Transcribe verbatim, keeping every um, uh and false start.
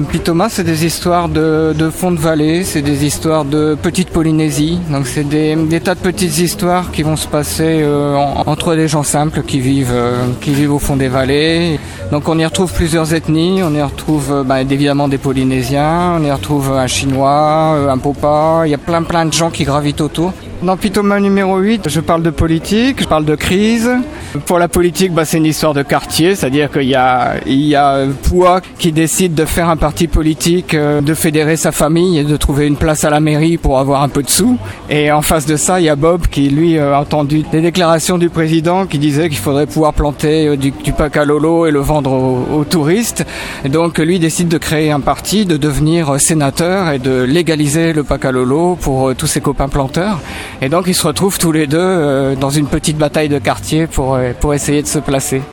Pitoma, c'est des histoires de, de fond de vallée, c'est des histoires de petite Polynésie. Donc c'est des, des tas de petites histoires qui vont se passer euh, en, entre des gens simples qui vivent, euh, qui vivent au fond des vallées. Donc on y retrouve plusieurs ethnies, on y retrouve euh, bah, évidemment des Polynésiens, on y retrouve un Chinois, euh, un Popa, il y a plein plein de gens qui gravitent autour. Dans Pitoma numéro huit, je parle de politique, je parle de crise. Pour la politique, bah, c'est une histoire de quartier, c'est-à-dire qu'il y a, il y a Pua qui décide de faire un parti politique, de fédérer sa famille et de trouver une place à la mairie pour avoir un peu de sous. Et en face de ça, il y a Bob qui, lui, a entendu des déclarations du président qui disaient qu'il faudrait pouvoir planter du, du pakalolo et le vendre aux, aux touristes. Et donc, lui décide de créer un parti, de devenir sénateur et de légaliser le pakalolo pour tous ses copains planteurs. Et donc ils se retrouvent tous les deux euh, dans une petite bataille de quartier pour, euh, pour essayer de se placer.